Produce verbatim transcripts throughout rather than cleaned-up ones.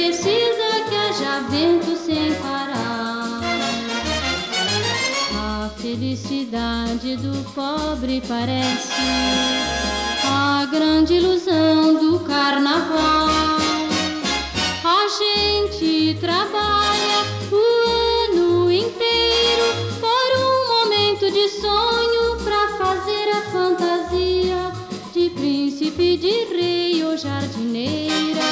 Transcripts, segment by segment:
precisa que haja vento sem parar. A felicidade do pobre parece a grande ilusão do carnaval. A gente trabalha o ano inteiro por um momento de sonho pra fazer a fantasia de príncipe, de rei ou jardineira.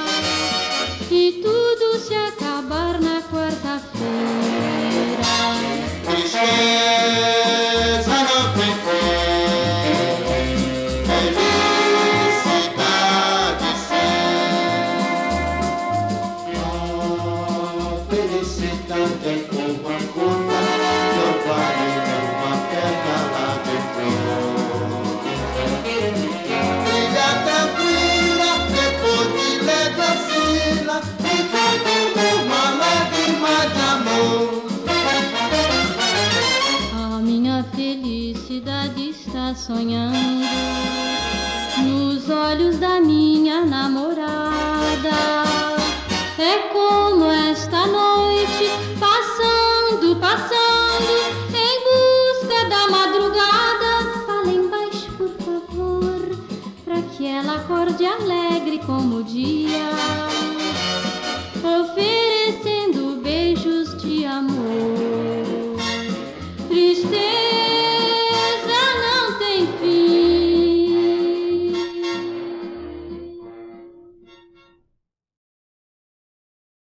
E tudo se acabar na quarta-feira. Tristeza não tem fim, felicidade sim. A felicidade é como a curva, não vale uma pedra lá dentro. Filha tranquila, depois de ler da fila, e tudo uma lágrima de amor. A minha felicidade está sonhando nos olhos da minha namorada. É como